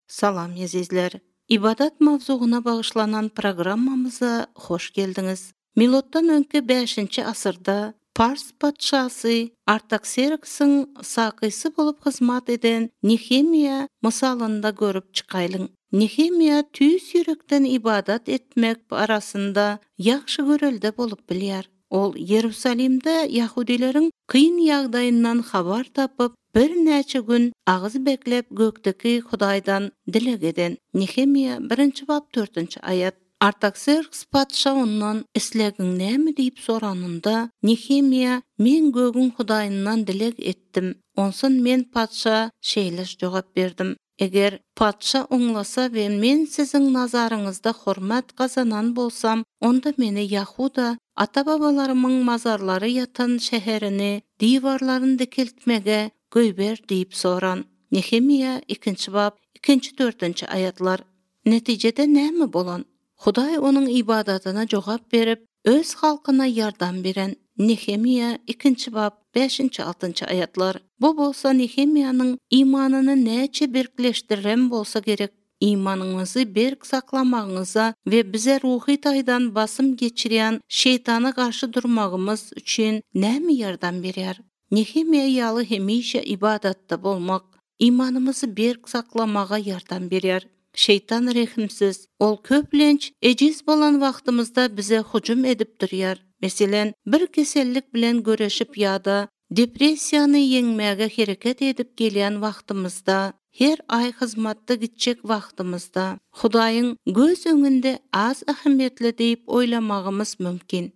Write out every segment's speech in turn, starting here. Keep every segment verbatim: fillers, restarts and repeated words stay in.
Salam azizler. İbadat mavzuğuna bağışlanan programmamıza hoş geldiniz. Milottan önkü beşinci asırda Pars patşası Artaxerx'in saqysı bolup hizmat eden Nehemia misalında görüp çıkaylın. Nehemia tüys yürekten ibadat etmek arasında yaxşı görelde bolup bilýär. Ol Yerusalimde Yahudilerin kıyın yağdayından habar tapıp bir näçe gün ağız beklep gökteki Hudaýdan dilek eden. Nehemia birinci bab dördünçi ayat. Artaxerxes patşa ondan islegin näme diýip soranynda Nehemia men gögün Hudaýyndan dilek etdim. Onsun men patşa şeýleş jogap berdim. Eger patşa oňlasa we men siziň nazaryňyzda hormat gazanan bolsam, onda meni Yahuda ata-babalarymyň mazarlary yatan şäherini, diwarlaryny dikiltmege göýber diýip soran. Nehemia ikinci bab ikinci dördünçi ayatlar. Netijede näme bolan? Hudaý onuň ibadatyna jogap berip, öz halkyna ýardam beren. Nehemia ikinci bab beşinci altıncı ayatlar. Bu bolsa Nehemia'nın imanını näçe berkleşdiren bolsa gerek. İmanыңızı berk saklamağınıza ve bize ruhi taýdan basım geçirýän şeytana karşı durmagymız üçin näme ýardam berýär? Nehemia ýaly hemişe ibadatda bolmak, imanymyzy berk saklamaga ýardam berýär. Şeytan rehimsiz, ol köplenç, ejiz bolan wagtymyzda bize hujum edip durýar. Meselen, bir kesellik bilen göreşip ýa-da depressiýany ýeňmäge hereket edip gelýän wagtymyzda, her ay hyzmatda gitjek wagtymyzda, Hudaýyň göz öňünde az ähmiýetli diýip oýlamagymyz mümkin.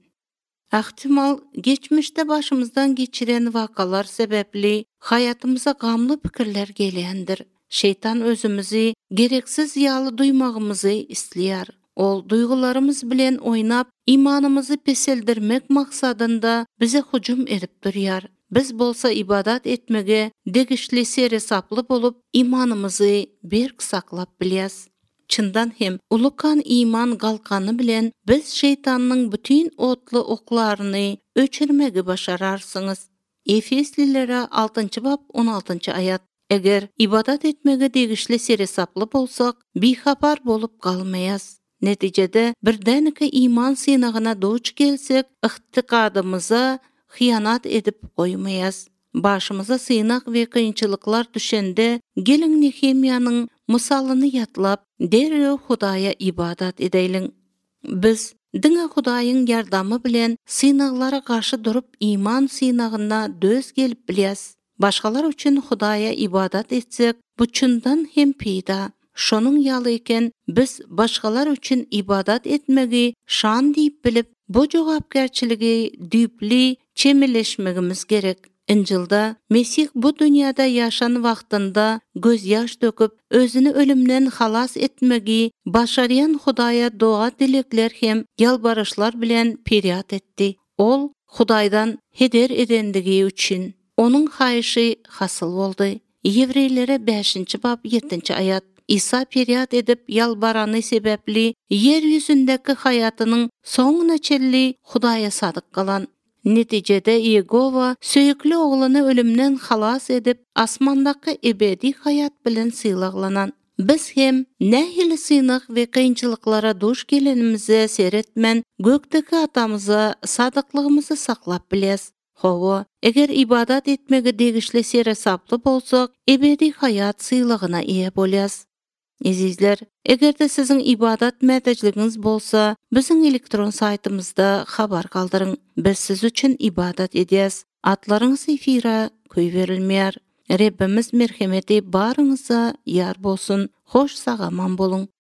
Ahtimal geçmişde başımızdan geçiren vakalar sebepli hayatımıza gamlı pikirler gelýändir. Şeytan özümüzi gereksiz ýaly duymagymyzy isleýär. Ol duygularımız bilen oynap imanımızı peseldirmek maksadında bize hücum edip durýar. Biz bolsa ibadat etmege degişli seri saplı bolup imanımızı berk saklap bilýäs. Çyndan hem ulukan iman galkany bilen biz şeytanyň bütün otly oklaryny öçürmegi başararsyňyz. Efeslilere altıncı bab on altıncı ayat. Eger ibadat etmege degişli seri saplı bolsak, bihabar bolup galmaýas. Netijede birdenike iman synagyna duç gelsek, ihtikadymyza hıyanat edip goýmaýas. Başımıza synak we kynçylyklar düşende gelin Nehemia'nın misalyny ýatlap, derrew Hudaýa ibadat edeýliň. Biz diňe Hudaýyň ýardamy bilen synaklara garşy durup iman synagyna döz gelip bilýäs. Başgalar üçin Hudaýa ibadat etsek, bu çyndan hem peýda. Şonuň ýaly eken biz başgalar üçin ibadat etmegi şan diýip bilip, bu jogapkärçiligi düýpli çemeleşmegimiz gerek. İncilde Mesih bu dünýäde ýaşan wagtynda göz ýaş döküp özüni ölümden halas etmegi başarýan Hudaýa doga dilekler hem ýalbaryşlar bilen periat etdi. Ol Hudaýdan heder edendigi üçin onuň haýyşy hasyl boldy. Ýewreýlere beşinci bab ýettinçi ayat. İsa periat edip ýalbarany sebepli yer ýüzündeki hayatynyň soňuna çelli Hudaýa sadyk galan. Netijede Yegova söýükli oğlany ölümden halas edip asmandaky ebedi hayat bilen sylaklanan. Biz hem nähili synak we kynçylyklara duş gelenimize seretmen gökteki atamyza sadyklygymyzy saklap bilýäs. Howa, eger ibadat etmege degişli sere saply bolsak, ebedi hayat sylagyna ие bolýas. Azizler, egerde sizin ibadat mädejliginiz bolsa, bizim elektron saytymyzda habar kaldyryň. Biz siz üçin ibadat edýäs. Atlaryňyz efira köýberilmeýär. Rebbimiz merhemeti barıňyza ýar bolsun. Hoş sagaman bolun.